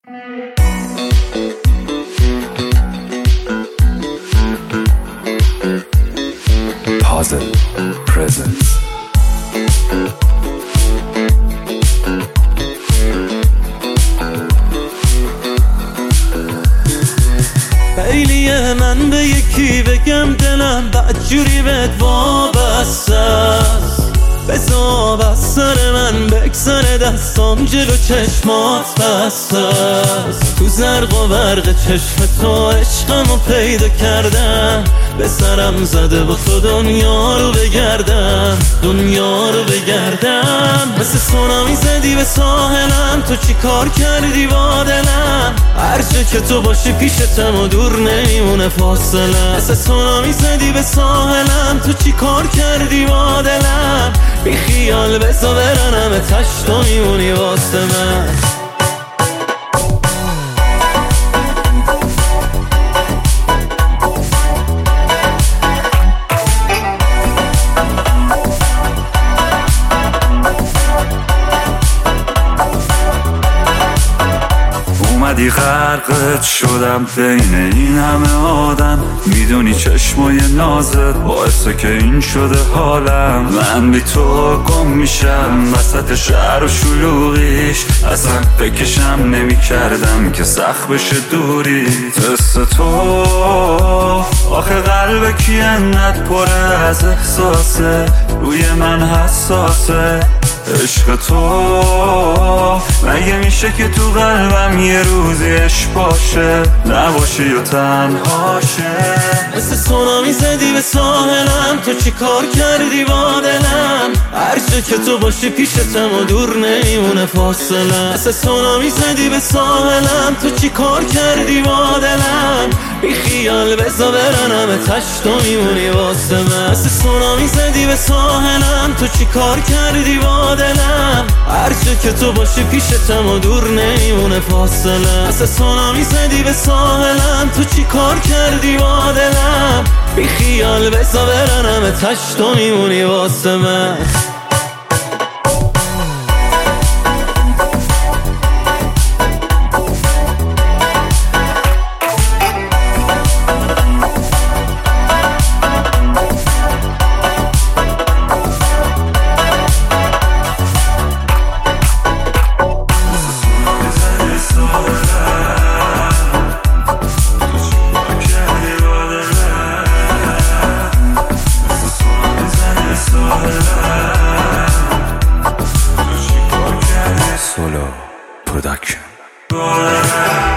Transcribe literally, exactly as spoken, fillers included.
Puzzle Presents. خیلیه من به یکی بگم دلم بدجوری بهت وابسته است، بذار از سر من بگذره دستام جلو چشمات بسته است. تو زرق و برق چشم تو عشقمو پیدا کردم، به سرم زده با تو دنیا رو بگردم، دنیا رو بگردم. مثل سونامی زدی به ساحلم، تو چی کار کردی با دلم؟ هر جا که تو باشی پیشتم و دور نمیمونه فاصله. مثل سونامی زدی به ساحلم، تو چی کار کردی با دلم؟ بی خیال بزا برنم تشت و میمونی واسه من. اومدی غرقت شدم بین این همه آدم، میدونی چشمای نازت باعثه که این شده حالم. من بی تو گم میشم وسط شهر و شلوغیش، اصلا فکرشم نمی کردم که سخت بشه دوری. مثل تو آخه قلب کی انقدر پره از احساسه، روی من حساسه. عشق تو مگه میشه که تو قلبم یه روزی عشق باشه، نباشه یا تنهاشه؟ مثل سونامی زدی به ساحلم، تو چی کار کردی با دلم؟ هر جا که تو باشی پیشتم و دور نمیمونه فاصله. مثل سونامی زدی به ساحلم، تو چی کار کردی با دلم؟ بی خیال بزا برنم تشت و میمونی واسه من. مثل سونامی زدی به ساحلم، تو چی کار کردی با دلم؟ هر جا که تو باشی پیشتم و دور نمیمونه فاصله. مثل سونامی زدی به ساحلم، تو چی کار کردی با دلم؟ بی خیال بزا برنم تشت و میمونی واسه من. Solo Production.